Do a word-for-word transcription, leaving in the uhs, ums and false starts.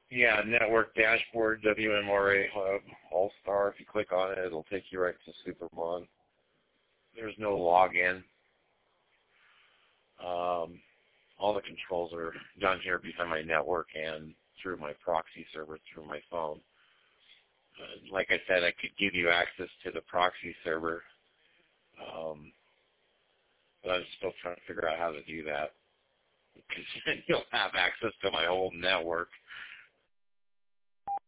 Yeah, network dashboard, W M R A Hub, All-Star. If you click on it, it'll take you right to Supermon. There's no login. Um, all the controls are done here behind my network and through my proxy server through my phone. Uh, like I said, I could give you access to the proxy server, um, but I'm still trying to figure out how to do that. Because then you'll have access to my whole network